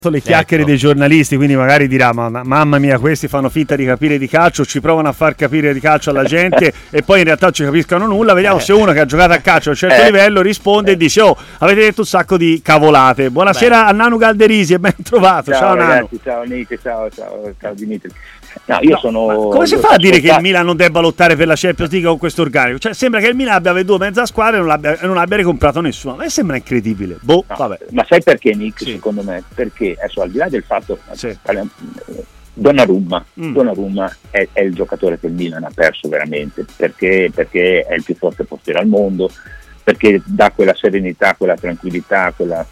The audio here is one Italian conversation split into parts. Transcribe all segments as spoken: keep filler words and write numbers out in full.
le chiacchiere ecco. dei giornalisti, quindi magari dirà ma, mamma mia, questi fanno finta di capire di calcio, ci provano a far capire di calcio alla gente e poi in realtà non ci capiscono nulla. Vediamo Eh. se uno che ha giocato a calcio a un certo Eh. livello risponde Eh. e dice: oh, avete detto un sacco di cavolate. Buonasera Beh. a Nanu Galderisi e ben trovato. Ciao, Ciao, Nanu. ragazzi, ciao Nick, ciao, ciao, ciao Dimitri. No, io No, sono. ma come si io fa a dire che il ascoltato- Milan non debba lottare per la Champions League con questo organico? Cioè sembra che il Milan abbia venduto mezza squadra e non abbia, e non abbia ricomprato nessuno. A me sembra incredibile. Boh, No, vabbè. ma sai perché, Nick? Sì. Secondo me, perché adesso al di là del fatto, Sì. parliamo- eh, Donnarumma, Mm. Donnarumma è, è il giocatore che il Milan ha perso veramente, perché, perché è il più forte portiere al mondo, perché dà quella serenità, quella tranquillità, quella,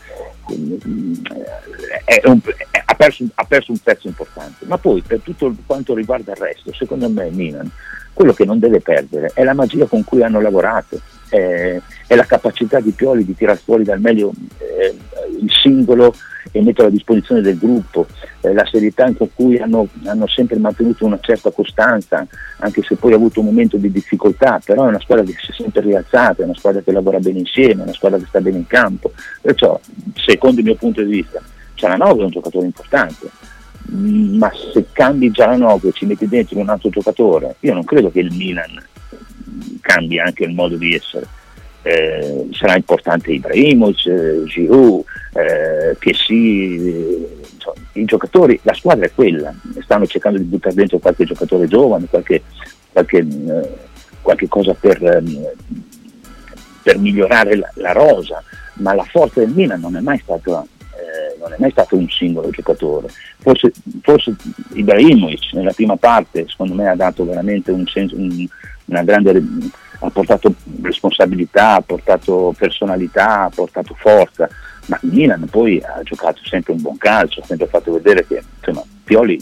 è un, è, ha, perso, ha perso un pezzo importante. Ma poi per tutto quanto riguarda il resto, secondo me il Milan, quello che non deve perdere è la magia con cui hanno lavorato, è, è la capacità di Pioli di tirar fuori dal meglio eh, il singolo e metterlo a disposizione del gruppo, eh, la serietà con cui hanno, hanno sempre mantenuto una certa costanza, anche se poi ha avuto un momento di difficoltà, però è una squadra che si è sempre rialzata, è una squadra che lavora bene insieme, è una squadra che sta bene in campo. Perciò, secondo il mio punto di vista, Cialanoglu è un giocatore importante, ma se cambi Cialanoglu e ci metti dentro un altro giocatore, io non credo che il Milan cambi anche il modo di essere. Eh, sarà importante Ibrahimovic, eh, Giroud, eh, che sì, eh, insomma, i giocatori, la squadra è quella, stanno cercando di buttare dentro qualche giocatore giovane, qualche, qualche, eh, qualche cosa per, eh, per migliorare la, la rosa, ma la forza del Milan non è mai stata eh, non è mai stato un singolo giocatore. Forse, forse Ibrahimovic nella prima parte secondo me ha dato veramente un senso, un, una grande, ha portato responsabilità, ha portato personalità, ha portato forza, ma il Milan poi ha giocato sempre un buon calcio, ha sempre fatto vedere che insomma, Pioli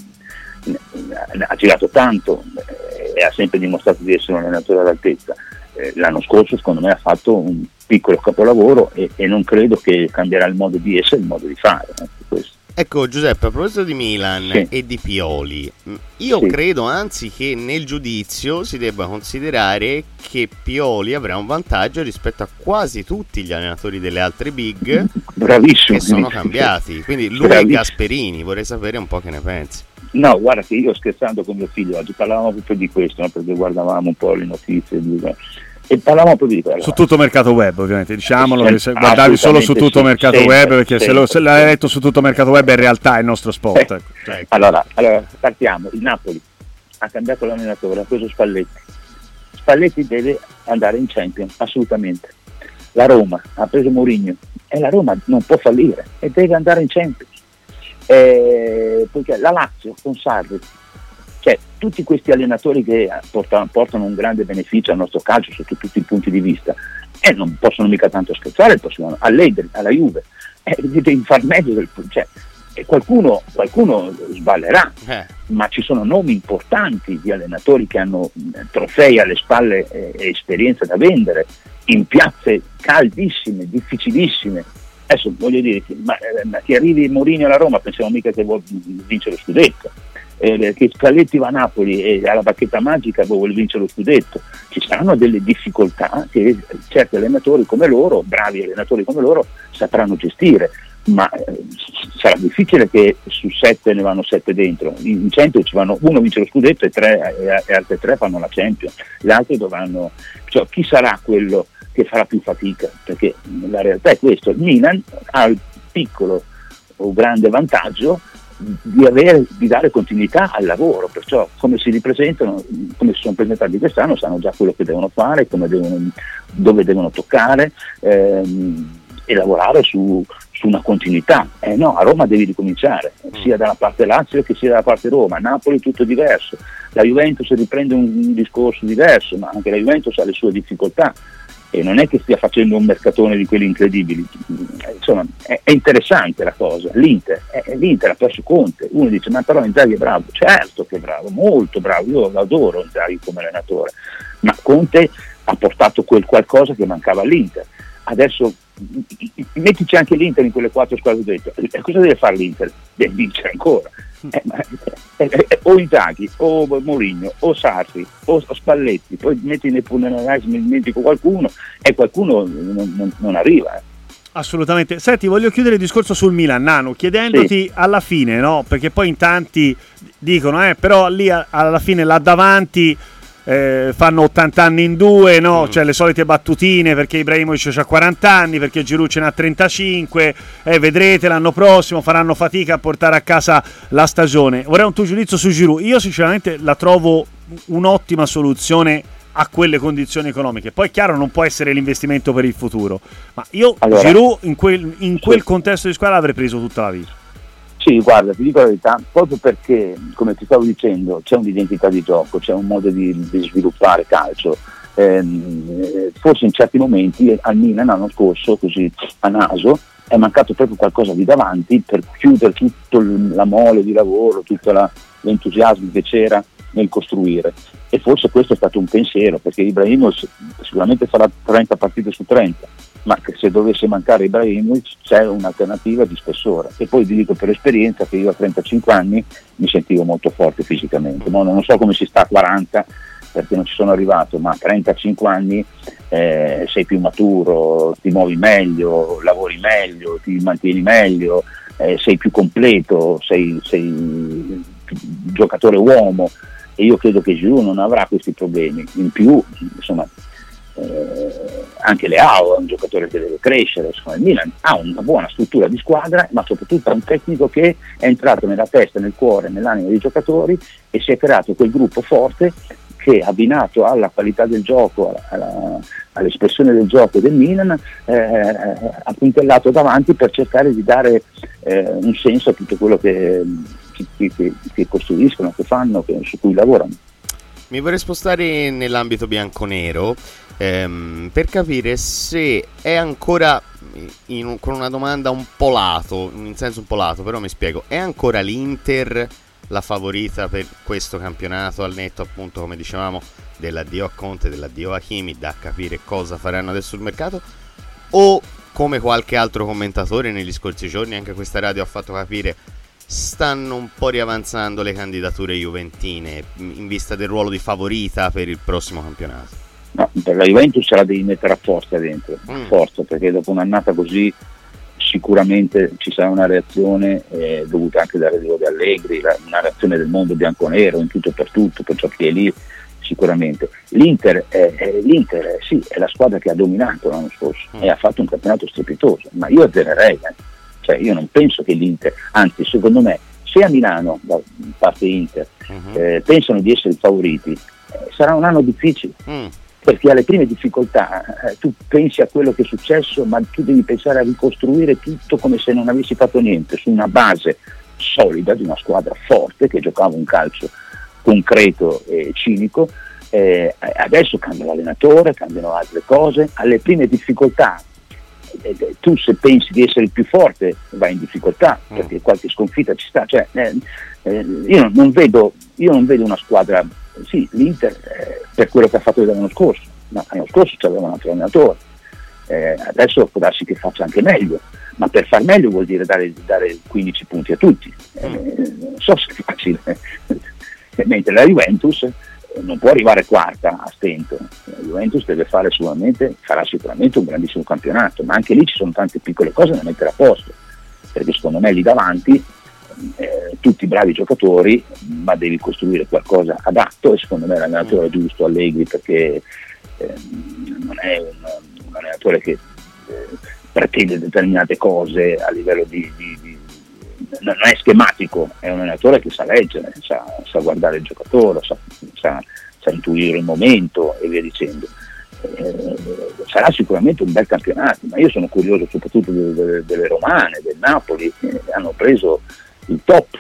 ha girato tanto e ha sempre dimostrato di essere un allenatore all'altezza. Eh, l'anno scorso secondo me ha fatto un piccolo capolavoro e, e non credo che cambierà il modo di essere, il modo di fare. Eh, questo. Ecco Giuseppe, a proposito di Milan Sì. e di Pioli, io Sì. credo anzi che nel giudizio si debba considerare che Pioli avrà un vantaggio rispetto a quasi tutti gli allenatori delle altre big Bravissimo. che sono cambiati, quindi lui e Bravissimo. Gasperini, vorrei sapere un po' che ne pensi. No, guarda che io scherzando con mio figlio oggi parlavamo proprio di questo, no? Perché guardavamo un po' le notizie di... e parlavamo proprio di quello. Su tutto mercato web, ovviamente, diciamolo, Sì, che se guardavi solo su tutto sì, mercato sempre, web, perché se, lo, se sempre, l'hai sempre. letto su tutto mercato web è in realtà il nostro sport. Eh. Ecco. Cioè, Allora, allora, partiamo. Il Napoli ha cambiato l'allenatore, ha preso Spalletti. Spalletti deve andare in Champions, assolutamente. La Roma ha preso Mourinho e la Roma non può fallire e deve andare in Champions. Eh, perché la Lazio con Sarri, cioè tutti questi allenatori che portano, portano un grande beneficio al nostro calcio sotto tutti i punti di vista e eh, non possono mica tanto scherzare il prossimo anno, all'Eder, alla Juve, eh, devi far meglio del, cioè, e qualcuno, qualcuno sballerà, Eh. ma ci sono nomi importanti di allenatori che hanno eh, trofei alle spalle e, e esperienza da vendere in piazze caldissime, difficilissime. Adesso voglio dire, ma, ma che arrivi Mourinho alla Roma, pensiamo mica che vuole vincere lo scudetto, eh, che Spalletti va a Napoli e alla bacchetta magica vuole vincere lo scudetto. Ci saranno delle difficoltà che certi allenatori come loro, bravi allenatori come loro, sapranno gestire, ma eh, sarà difficile che su sette ne vanno sette dentro. In cento ci vanno, uno vince lo scudetto e tre e, e altre tre fanno la Champions, gli altri dovranno, cioè, chi sarà quello che farà più fatica? Perché la realtà è questo: il Milan ha il piccolo o grande vantaggio di, avere, di dare continuità al lavoro, perciò come si ripresentano, come si sono presentati quest'anno, sanno già quello che devono fare, come devono, dove devono toccare ehm, e lavorare su, su una continuità. Eh no, a Roma devi ricominciare, sia dalla parte Lazio che sia dalla parte Roma. Napoli tutto diverso, la Juventus riprende un, un discorso diverso, ma anche la Juventus ha le sue difficoltà e non è che stia facendo un mercatone di quelli incredibili. Insomma, è, è interessante la cosa. L'Inter, è, l'Inter ha perso Conte, uno dice ma però Inzaghi è bravo, certo che è bravo, molto bravo, io adoro Inzaghi come allenatore, ma Conte ha portato quel qualcosa che mancava all'Inter. Adesso mettici anche l'Inter in quelle quattro squadre dentro, e cosa deve fare l'Inter? Deve vincere ancora. Eh, ma, eh, eh, o Inzaghi o Mourinho o Sarri o Spalletti, poi metti nell'analisi, mi dimentico qualcuno e qualcuno non, non, non arriva. Assolutamente. Senti, voglio chiudere il discorso sul Milan, Nano, chiedendoti sì. alla fine, no? Perché poi in tanti dicono, eh, però lì a- alla fine là davanti eh, fanno ottanta anni in due, no? Mm. Cioè le solite battutine, perché Ibrahimovic c'ha quaranta anni, perché Giroud ce n'ha trentacinque, eh, vedrete l'anno prossimo faranno fatica a portare a casa la stagione. Vorrei un tuo giudizio su Giroud. Io sinceramente la trovo un'ottima soluzione a quelle condizioni economiche. Poi chiaro non può essere l'investimento per il futuro, ma io allora, Giroud in quel, in quel sì. contesto di squadra l'avrei preso tutta la vita. Sì, guarda, ti dico la verità, proprio perché, come ti stavo dicendo, c'è un'identità di gioco, c'è un modo di, di sviluppare calcio. Eh, forse in certi momenti al Milan l'anno scorso, così a naso, è mancato proprio qualcosa di davanti per chiudere tutto la mole di lavoro, tutto la, l'entusiasmo che c'era nel costruire, e forse questo è stato un pensiero, perché Ibrahimovic sicuramente farà trenta partite su trenta, ma che se dovesse mancare Ibrahimovic c'è un'alternativa di spessore. E poi vi dico per esperienza che io a trentacinque anni mi sentivo molto forte fisicamente, no? Non so come si sta a quaranta perché non ci sono arrivato, ma a trentacinque anni eh, sei più maturo, ti muovi meglio, lavori meglio, ti mantieni meglio, eh, sei più completo, sei, sei giocatore uomo, e io credo che Giroud non avrà questi problemi. In più, insomma, eh, anche Leao è un giocatore che deve crescere, insomma, il Milan ha una buona struttura di squadra, ma soprattutto ha un tecnico che è entrato nella testa, nel cuore, nell'anima dei giocatori, e si è creato quel gruppo forte che, abbinato alla qualità del gioco, alla, all'espressione del gioco del Milan, eh, ha puntellato davanti per cercare di dare eh, un senso a tutto quello che Che, che, che costruiscono, che fanno, che, su cui lavorano. Mi vorrei spostare nell'ambito bianconero ehm, per capire se è ancora, in, con una domanda un po' lato, in senso un po' lato, però mi spiego, è ancora l'Inter la favorita per questo campionato, al netto appunto, come dicevamo, dell'addio a Conte, dell'addio a Hakimi, da capire cosa faranno adesso sul mercato, o come qualche altro commentatore negli scorsi giorni, anche questa radio ha fatto capire, stanno un po' riavanzando le candidature juventine in vista del ruolo di favorita per il prossimo campionato? No, per la Juventus ce la devi mettere a forza dentro, mm. a forza, perché dopo un'annata così sicuramente ci sarà una reazione eh, dovuta anche dall'arrivo di Allegri, la, una reazione del mondo bianconero in tutto e per tutto, per ciò che è lì sicuramente. L'Inter, è, è, l'Inter è, sì, è la squadra che ha dominato l'anno scorso mm. e ha fatto un campionato strepitoso, ma io azzererei, eh. Cioè io non penso che l'Inter, anzi secondo me, se a Milano, da parte Inter, uh-huh. eh, pensano di essere i favoriti, eh, sarà un anno difficile, mm. perché alle prime difficoltà eh, tu pensi a quello che è successo, ma tu devi pensare a ricostruire tutto come se non avessi fatto niente, su una base solida di una squadra forte che giocava un calcio concreto e cinico. Eh, adesso cambia l'allenatore, cambiano altre cose, alle prime difficoltà tu, se pensi di essere il più forte, vai in difficoltà, perché qualche sconfitta ci sta. Cioè, eh, eh, io non vedo io non vedo una squadra, sì, l'Inter eh, per quello che ha fatto l'anno scorso, ma l'anno scorso c'aveva un altro allenatore, eh, adesso può darsi che faccia anche meglio, ma per far meglio vuol dire dare, dare quindici punti a tutti, eh, non so se è facile. Mentre la Juventus non può arrivare quarta a stento, la Juventus deve fare sicuramente, farà sicuramente un grandissimo campionato, ma anche lì ci sono tante piccole cose da mettere a posto, perché secondo me lì davanti eh, tutti bravi giocatori, ma devi costruire qualcosa adatto, e secondo me l'allenatore è giusto, Allegri, perché eh, non è un, un allenatore che eh, pretende determinate cose a livello di, di, di non è schematico, è un allenatore che sa leggere, sa, sa guardare il giocatore, sa, sa, sa intuire il momento e via dicendo. Eh, sarà sicuramente un bel campionato, ma io sono curioso soprattutto delle, delle, delle romane, del Napoli, che hanno preso il top,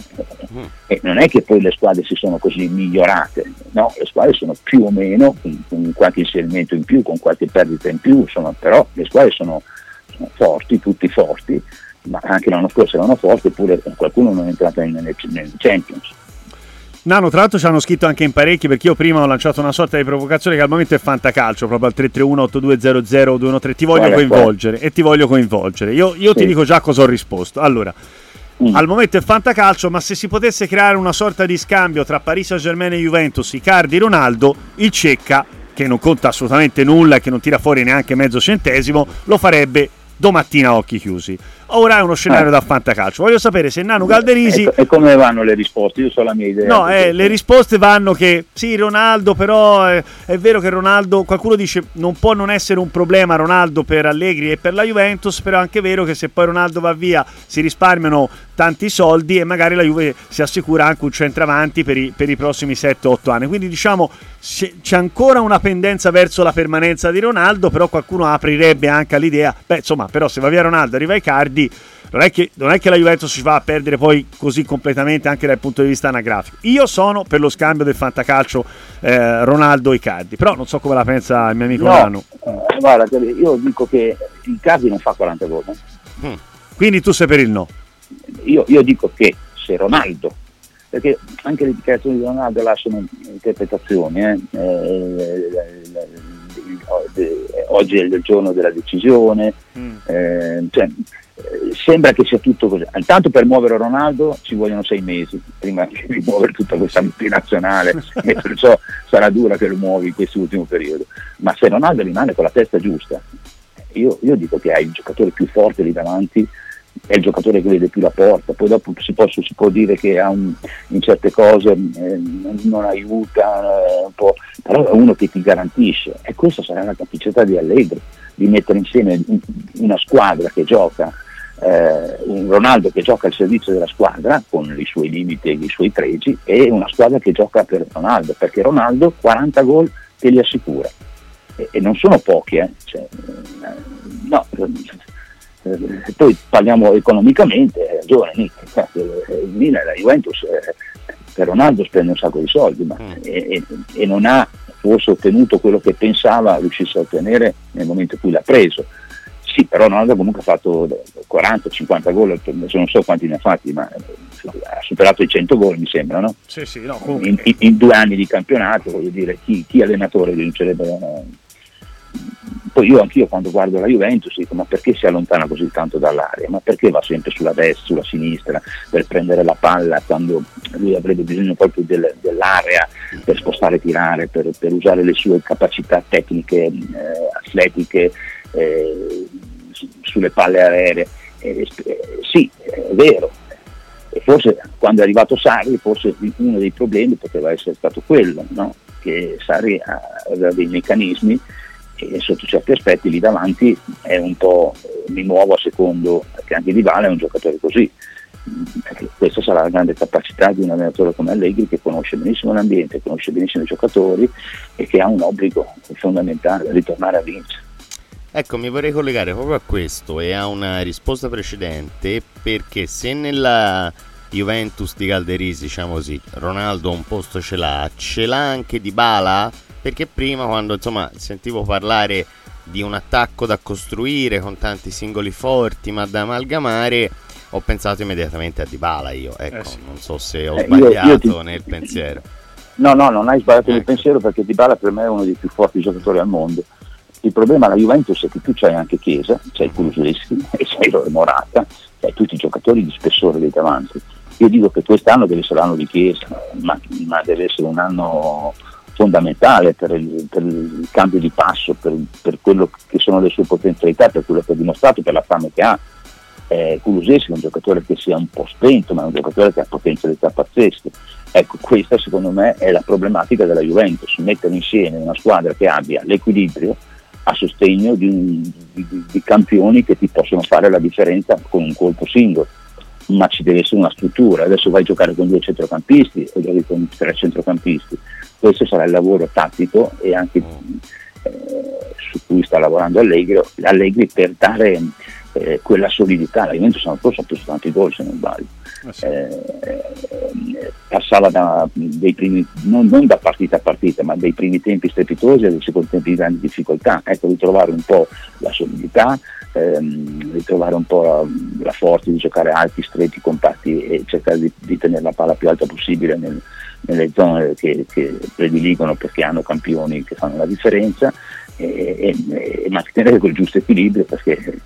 e non è che poi le squadre si sono così migliorate, no, le squadre sono più o meno con, con qualche inserimento in più, con qualche perdita in più, insomma, però le squadre sono, sono forti, tutti forti, ma anche l'anno scorso erano forti, eppure qualcuno non è entrato nel, nel Champions. Nano, tra l'altro ci hanno scritto anche in parecchi, perché io prima ho lanciato una sorta di provocazione che al momento è fantacalcio, proprio al tre tre uno otto due zero zero due uno tre, ti voglio Guarda, coinvolgere qua. e ti voglio coinvolgere. Io, io sì. ti dico già cosa ho risposto. Allora, mm. al momento è fantacalcio, ma se si potesse creare una sorta di scambio tra Paris Saint-Germain e Juventus, Icardi, Ronaldo, il Cecca, che non conta assolutamente nulla e che non tira fuori neanche mezzo centesimo, lo farebbe domattina a occhi chiusi. Ora è uno scenario eh. da fantacalcio. Voglio sapere se Nanu Calderisi... E, e come vanno le risposte? Io so la mia idea. No, eh, le risposte vanno che sì, Ronaldo, però eh, è vero che Ronaldo, qualcuno dice non può non essere un problema Ronaldo per Allegri e per la Juventus, però è anche vero che se poi Ronaldo va via si risparmiano tanti soldi e magari la Juve si assicura anche un centravanti per i, per i prossimi sette otto anni. Quindi diciamo c'è ancora una pendenza verso la permanenza di Ronaldo, però qualcuno aprirebbe anche all'idea, beh insomma, però se va via Ronaldo arriva Icardi, non è che, non è che la Juventus si va a perdere poi così completamente anche dal punto di vista anagrafico. Io sono per lo scambio del fantacalcio eh, Ronaldo-Icardi, però non so come la pensa il mio amico no, Nanu. Eh, guarda, io dico che Icardi non fa quaranta gol. Eh. Mm. Quindi tu sei per il no? Io, io dico che se Ronaldo, perché anche le dichiarazioni di Ronaldo lasciano interpretazioni, eh? Eh, oggi è il giorno della decisione, mm. eh, cioè, eh, sembra che sia tutto così. Intanto per muovere Ronaldo ci vogliono sei mesi prima di muovere tutta questa multinazionale e perciò sarà dura che lo muovi in questo ultimo periodo, ma se Ronaldo rimane con la testa giusta, io, io dico che hai il giocatore più forte lì davanti, è il giocatore che vede più la porta, poi dopo si può, si può dire che ha un, in certe cose eh, non, non aiuta eh, un po', però è uno che ti garantisce, e questa sarà la capacità di Allegri di mettere insieme una squadra che gioca, eh, un Ronaldo che gioca al servizio della squadra con i suoi limiti e i suoi pregi, e una squadra che gioca per Ronaldo, perché Ronaldo quaranta gol te li assicura, e, e non sono pochi, eh. Cioè, eh, no Eh, poi parliamo economicamente, hai ragione Nick, il Milan e la Juventus eh, per Ronaldo spende un sacco di soldi, ma, mm. e, e non ha forse ottenuto quello che pensava riuscisse a ottenere nel momento in cui l'ha preso. Sì, però Ronaldo comunque ha fatto quaranta cinquanta gol, non so quanti ne ha fatti, ma ha superato i cento gol mi sembra, no? Sì, sì, no, in, in, in due anni di campionato, voglio dire, chi, chi allenatore vincerebbe? No? Poi io anch'io quando guardo la Juventus dico, ma perché si allontana così tanto dall'area? Ma perché va sempre sulla destra, sulla sinistra per prendere la palla quando lui avrebbe bisogno proprio del, dell'area per spostare e tirare, per, per usare le sue capacità tecniche, eh, atletiche eh, sulle palle aeree? Eh, eh, sì, è vero. E forse quando è arrivato Sarri, forse uno dei problemi poteva essere stato quello, no? Che Sarri aveva dei meccanismi e sotto certi aspetti lì davanti è un po', mi muovo a secondo, perché anche Dybala è un giocatore così, perché questa sarà la grande capacità di un allenatore come Allegri, che conosce benissimo l'ambiente, conosce benissimo i giocatori e che ha un obbligo fondamentale, ritornare a vincere. Ecco, mi vorrei collegare proprio a questo e a una risposta precedente, perché se nella Juventus di Calderisi, diciamo così, Ronaldo un posto ce l'ha, ce l'ha anche Dybala? Perché prima, quando insomma sentivo parlare di un attacco da costruire con tanti singoli forti ma da amalgamare, ho pensato immediatamente a Dybala io, ecco, eh sì. Non so se ho eh, sbagliato io, io ti... nel pensiero. No, no, non hai sbagliato ecco. nel pensiero, perché Dybala per me è uno dei più forti giocatori al mondo. Il problema alla Juventus è che tu c'hai anche Chiesa, c'hai Kulusevski e c'hai Morata, c'hai tutti i giocatori di spessore dei davanti. Io dico che quest'anno deve essere l'anno di Chiesa, ma, ma deve essere un anno fondamentale per il, per il cambio di passo, per, per quello che sono le sue potenzialità, per quello che ha dimostrato, per la fame che ha. Eh, Kulusevski è un giocatore che sia un po' spento, ma è un giocatore che ha potenzialità pazzesche. Ecco, questa secondo me è la problematica della Juventus, mettere insieme una squadra che abbia l'equilibrio a sostegno di, un, di, di campioni che ti possono fare la differenza con un colpo singolo, ma ci deve essere una struttura. Adesso vai a giocare con due centrocampisti o giochi con tre centrocampisti, questo sarà il lavoro tattico e anche eh, su cui sta lavorando Allegri, Allegri per dare eh, quella solidità. La Juventus l'anno scorso ha preso tanti gol, se non sbaglio, ah, sì. eh, passava da dei primi, non, non da partita a partita, ma dai primi tempi strepitosi ai secondi tempi di grandi difficoltà. Ecco, ritrovare un po' la solidità, ehm, ritrovare un po' la, la forza di giocare alti, stretti, compatti e cercare di, di tenere la palla più alta possibile nel, nelle zone che, che prediligono, perché hanno campioni che fanno la differenza, e, e, e mantenere quel giusto equilibrio, perché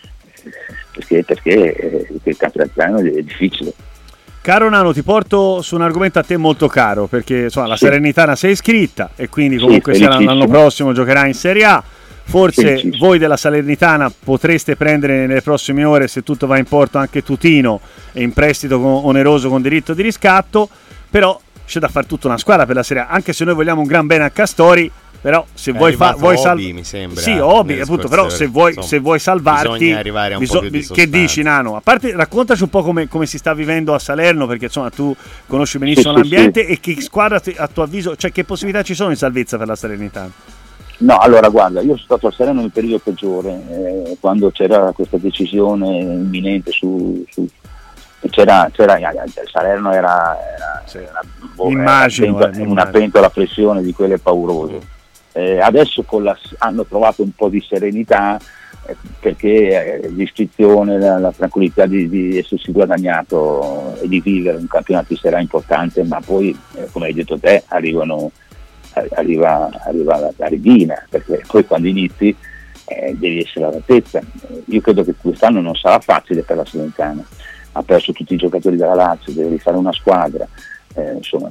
perché, perché eh, il campionato è difficile. Caro Nano, ti porto su un argomento a te molto caro, perché insomma la sì. Salernitana sei iscritta e quindi comunque sì, sia l'anno prossimo giocherà in Serie A. forse sì, sì. Voi della Salernitana potreste prendere nelle prossime ore, se tutto va in porto, anche Tutino in prestito con, oneroso con diritto di riscatto, però c'è da fare tutta una squadra per la Serie A, anche se noi vogliamo un gran bene a Castori, però se è vuoi fare salvarti, mi sembra, sì, Obi, appunto, però se vuoi, insomma, se vuoi salvarti bisogna arrivare a un bisog- po' più di che dici, Nano? A parte, raccontaci un po' come, come si sta vivendo a Salerno, perché insomma tu conosci benissimo sì, l'ambiente sì, sì. E che squadra a tuo avviso, cioè che possibilità ci sono in salvezza per la Salernitana? No, allora guarda, io sono stato a Salerno nel periodo peggiore, eh, quando c'era questa decisione imminente su, su c'era, c'era Salerno era, era, sì. era, boh, immagino, era pentola, una pentola a pressione di quelle paurose. Mm. Eh, adesso con la, hanno trovato un po' di serenità eh, perché eh, l'iscrizione, la, la tranquillità di, di essersi guadagnato e di vivere un campionato sarà importante, ma poi eh, come hai detto te arrivano, arriva, arriva la, la regina, perché poi quando inizi eh, devi essere all'altezza. Io credo che quest'anno non sarà facile per la Salernitana, ha perso tutti i giocatori della Lazio, deve rifare una squadra, eh, insomma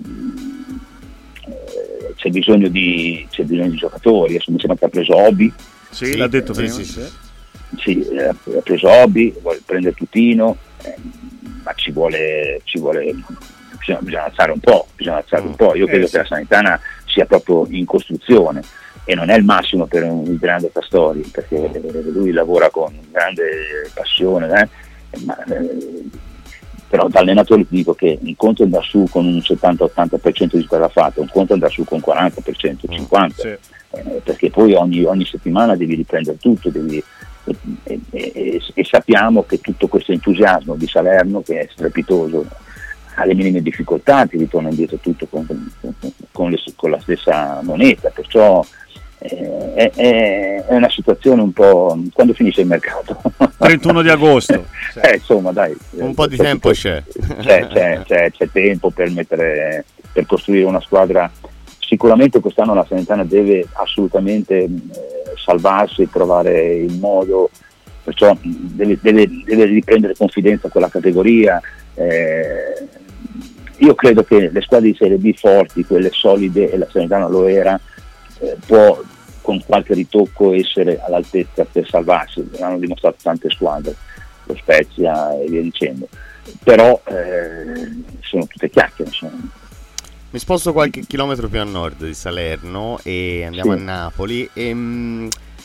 eh, c'è bisogno di c'è bisogno di giocatori. Adesso mi sembra che ha preso Obi, sì, sì l'ha detto sì, prima, sì, sì. sì eh, ha preso Obi, vuole prendere Tutino, eh, ma ci vuole ci vuole bisogna, bisogna alzare un po', bisogna alzare mm. un po'. Io credo eh, che sì. la Salernitana sia proprio in costruzione e non è il massimo per un grande Castori, perché lui lavora con grande passione, eh, ma, eh, però da allenatore ti dico che un conto è andare su con un settanta ottanta per cento di squadra fatta, un conto è andare su con quaranta per cento, cinquanta per cento, sì. eh, perché poi ogni, ogni settimana devi riprendere tutto, devi, e, e, e, e sappiamo che tutto questo entusiasmo di Salerno, che è strepitoso, alle minime difficoltà ti ritorna indietro tutto con, con, con, le, con la stessa moneta, perciò eh, è, è, è una situazione un po'... quando finisce il mercato? trentuno di agosto. eh, insomma dai, un po' di tempo c'è. C'è, c'è, c'è, c'è tempo per mettere, per costruire una squadra. Sicuramente quest'anno la Salernitana deve assolutamente eh, salvarsi, trovare il modo, perciò deve, deve, deve riprendere confidenza con la categoria. Eh, io credo che le squadre di Serie B forti, quelle solide, e la Salernitana lo era, eh, può con qualche ritocco essere all'altezza per salvarsi. L'hanno dimostrato tante squadre, lo Spezia e via dicendo, però eh, sono tutte chiacchiere, insomma. Mi sposto qualche chilometro più a nord di Salerno e andiamo sì. a Napoli. E, mh,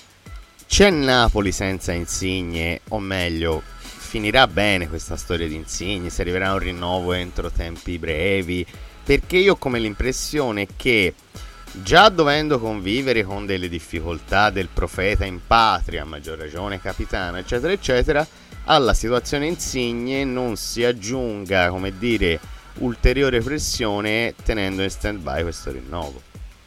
c'è Napoli senza Insigne, o meglio, finirà bene questa storia di Insigne? Si arriverà a un rinnovo entro tempi brevi? Perché io ho come l'impressione che, già dovendo convivere con delle difficoltà del profeta in patria, a maggior ragione capitano, eccetera eccetera, alla situazione Insigne non si aggiunga, come dire, ulteriore pressione tenendo in stand by questo rinnovo.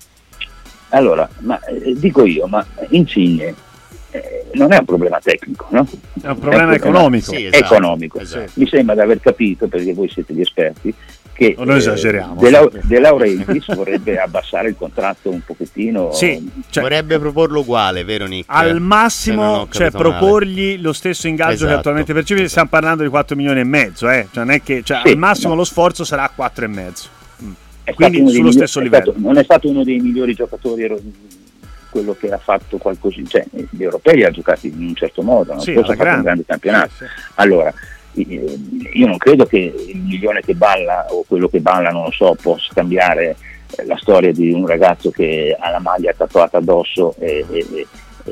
Allora, ma eh, dico io, ma Insigne eh, non è un problema tecnico, no? È un problema, è un problema economico. Sì, esatto, economico. Esatto. Mi sembra di aver capito, perché voi siete gli esperti, che non esageriamo, eh, De, La- De Laurentiis vorrebbe abbassare il contratto un pochettino. Sì, cioè, vorrebbe proporlo uguale, vero Nick? Al massimo, cioè proporgli male. Lo stesso ingaggio esatto, che attualmente percepisce. Esatto. Stiamo parlando di quattro milioni e mezzo, eh? Cioè non è che, cioè, sì, al massimo no. Lo sforzo sarà quattro e mezzo. Mm. Quindi sullo migliori, stesso livello. Stato, non è stato uno dei migliori giocatori, quello che ha fatto qualcosa, cioè gli europei ha giocato in un certo modo, non sì, ha fatto un grande campionato. Sì, sì. Allora, io non credo che il milione che balla o quello che balla, non lo so, possa cambiare la storia di un ragazzo che ha la maglia tatuata addosso e, e, e,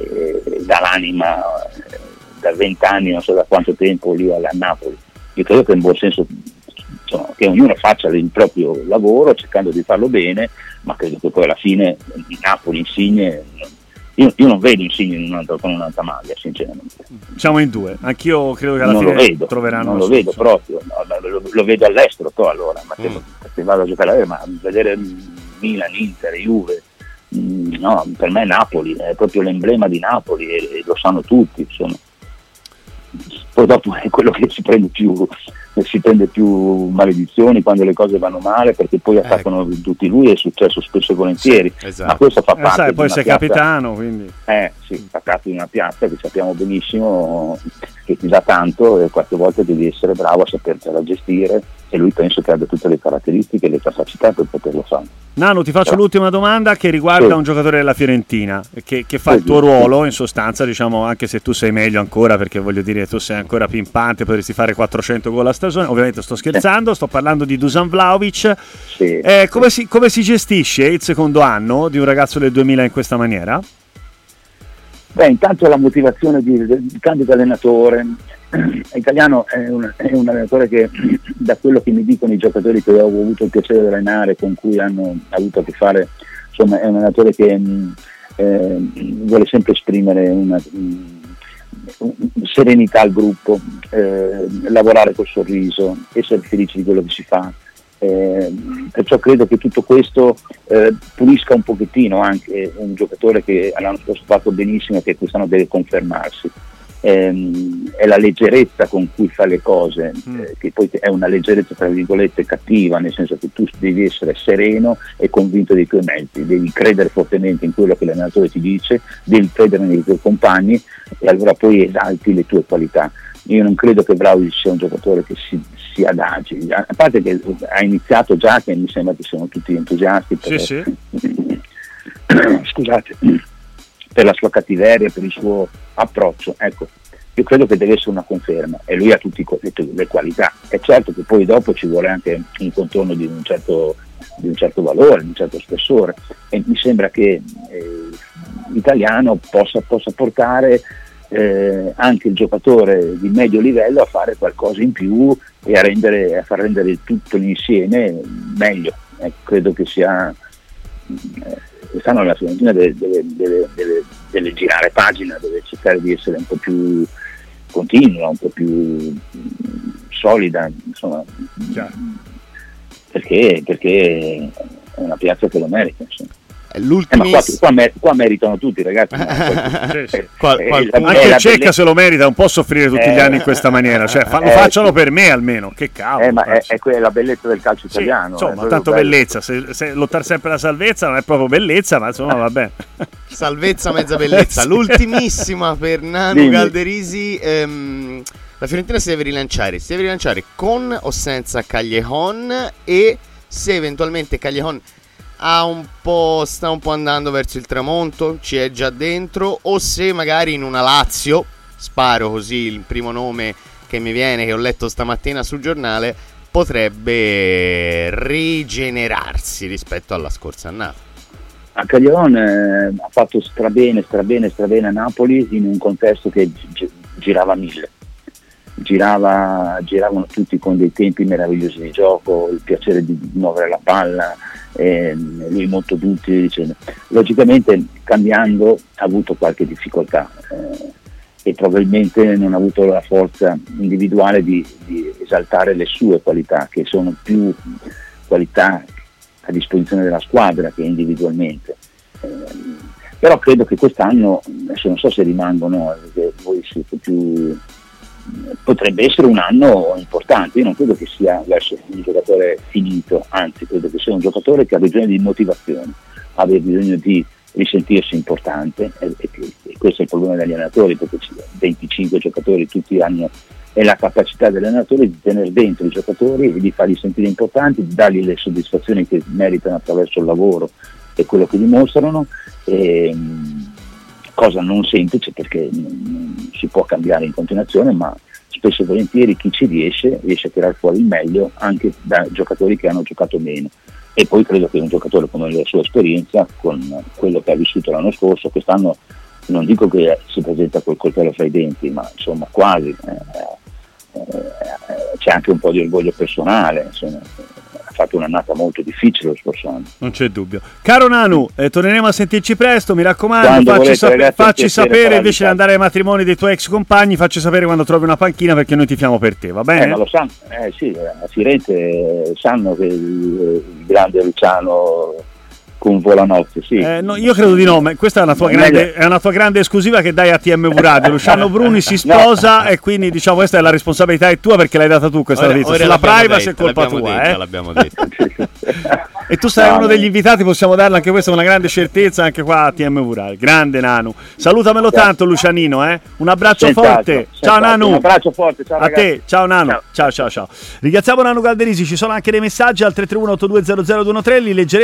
e dà l'anima da vent'anni, non so da quanto tempo lì a Napoli. Io credo che in buon senso, insomma, che ognuno faccia il proprio lavoro cercando di farlo bene, ma credo che poi alla fine il Napoli, Insigne, io, io non vedo Insigne in un'altra, con un'altra maglia, sinceramente. Siamo in due, anch'io credo che alla non fine lo vedo, troveranno non lo vedo proprio, no, lo, lo vedo all'estero to, allora, ma se, mm. se vado a giocare all'estero, ma vedere Milan, Inter, Juve, mh, no, per me Napoli è proprio l'emblema di Napoli e, e lo sanno tutti, insomma. Poi dopo è quello che si prende più si prende più maledizioni quando le cose vanno male, perché poi attaccano ecco. tutti lui, è successo spesso e volentieri, sì, esatto. ma questo fa parte eh, sai, di poi una sei piazza, capitano, quindi eh sì, fa parte di una piazza che sappiamo benissimo che ti dà tanto e qualche volta devi essere bravo a sapertela gestire, e lui penso che abbia tutte le caratteristiche e le capacità per poterlo fare. Nano, ti faccio Però, l'ultima domanda che riguarda sì. un giocatore della Fiorentina che, che fa Sì, il tuo sì. ruolo in sostanza, diciamo, anche se tu sei meglio ancora, perché voglio dire tu sei ancora pimpante, potresti fare quattrocento gol a stagione, ovviamente sto scherzando, sto parlando di Dusan Vlahovic. Sì, eh, come, sì. si, come si gestisce il secondo anno di un ragazzo del duemila in questa maniera? Beh, intanto la motivazione di, del cambio di allenatore. Italiano è un, è un allenatore che, da quello che mi dicono i giocatori che ho avuto il piacere di allenare, con cui hanno avuto a che fare, insomma è un allenatore che mh, eh, vuole sempre esprimere una mh, serenità al gruppo, eh, lavorare col sorriso, essere felici di quello che si fa. Eh, perciò credo che tutto questo eh, pulisca un pochettino anche un giocatore che l'anno scorso ha fatto benissimo e che quest'anno deve confermarsi. Eh, è la leggerezza con cui fa le cose, eh, che poi è una leggerezza tra virgolette cattiva, nel senso che tu devi essere sereno e convinto dei tuoi mezzi, devi credere fortemente in quello che l'allenatore ti dice, devi credere nei tuoi compagni e allora poi esalti le tue qualità. Io non credo che Vlahovic sia un giocatore che si, si adagi, a parte che ha iniziato già, che mi sembra che siano tutti entusiasti per, Sì, sì. scusate, per la sua cattiveria, per il suo approccio. Ecco, io credo che deve essere una conferma e lui ha tutte le, le qualità. È certo che poi dopo ci vuole anche un contorno di un certo, di un certo valore, di un certo spessore, e mi sembra che eh, l'italiano possa, possa portare Eh, anche il giocatore di medio livello a fare qualcosa in più e a, rendere, a far rendere tutto l'insieme meglio. Eh, credo che sia eh, quest'anno la Fiorentina deve, deve, deve, deve, deve girare pagina, deve cercare di essere un po' più continua, un po' più mh, solida, insomma, perché, perché è una piazza che lo merita, insomma. Eh, ma qua, qua, mer- qua meritano tutti, ragazzi. Sì, Qual- qual- anche il Cecca se lo merita, non può soffrire tutti eh, gli anni in questa maniera, cioè fa- lo eh, facciano sì. per me almeno, che cavolo. Eh, ma è, è quella la bellezza del calcio sì, italiano. Insomma, eh, tanto bello. bellezza, se, se lottare sempre la salvezza non è proprio bellezza, ma insomma vabbè. Salvezza, mezza bellezza. Sì. L'ultimissima per Nano Dimmi. Galderisi. Ehm, la Fiorentina si deve rilanciare, si deve rilanciare con o senza Callejon, e se eventualmente Callejon ha un po', sta un po' andando verso il tramonto, ci è già dentro, o se magari in una Lazio, sparo così il primo nome che mi viene, che ho letto stamattina sul giornale, potrebbe rigenerarsi rispetto alla scorsa annata. A Callejon eh, ha fatto strabene, strabene, strabene a Napoli in un contesto che gi- girava mille. Girava, giravano tutti con dei tempi meravigliosi di gioco, il piacere di muovere la palla, eh, lui molto duttile, dicendo. Logicamente cambiando ha avuto qualche difficoltà eh, e probabilmente non ha avuto la forza individuale di, di esaltare le sue qualità, che sono più qualità a disposizione della squadra che individualmente. Eh, però credo che quest'anno, adesso non so se rimangono, perché voi siete più... potrebbe essere un anno importante. Io non credo che sia verso un giocatore finito, anzi credo che sia un giocatore che ha bisogno di motivazione, ha bisogno di risentirsi importante e, e, e questo è il problema degli allenatori, perché venticinque giocatori tutti hanno, è la capacità dell'allenatore di tenere dentro i giocatori e di farli sentire importanti, di dargli le soddisfazioni che meritano attraverso il lavoro e quello che dimostrano, e, cosa non semplice perché non si può cambiare in continuazione, ma spesso e volentieri chi ci riesce riesce a tirare fuori il meglio anche da giocatori che hanno giocato meno. E poi credo che un giocatore come la sua esperienza, con quello che ha vissuto l'anno scorso, quest'anno non dico che si presenta col coltello fra i denti, ma insomma quasi, eh, eh, c'è anche un po' di orgoglio personale, insomma. Ha fatto un'annata molto difficile lo scorso anno. Non c'è dubbio. Caro Nanu, eh, torneremo a sentirci presto, mi raccomando. Quando facci, volete, sap- ragazzi, facci sapere invece di andare ai matrimoni dei tuoi ex compagni, facci sapere quando trovi una panchina, perché noi tifiamo per te, va bene? Eh, ma lo sanno, eh sì, a Firenze eh, sanno che il, il grande Luciano con Volanozzi, sì. Eh, no, io credo di no, ma questa è una tua, grande, è una tua grande esclusiva che dai a T M V Radio. Luciano Bruni si sposa no. E quindi diciamo questa è la responsabilità è tua perché l'hai data tu questa ora, notizia. Ora Sulla privacy detta, è colpa tua, detta, eh? l'abbiamo detto. E tu sarai no, uno degli invitati, possiamo darla anche questa con una grande certezza anche qua a T M Murale. Grande Nanu. Salutamelo certo. tanto Lucianino, eh? Un abbraccio senz'altro, forte. Senz'altro. Ciao Nanu. Un abbraccio forte, ciao a ragazzi. te. Ciao Nanu. Ciao ciao ciao. ciao. Ringraziamo Nanu Calderisi, ci sono anche dei messaggi al tre tre uno otto due zero zero due uno tre, li leggeremo.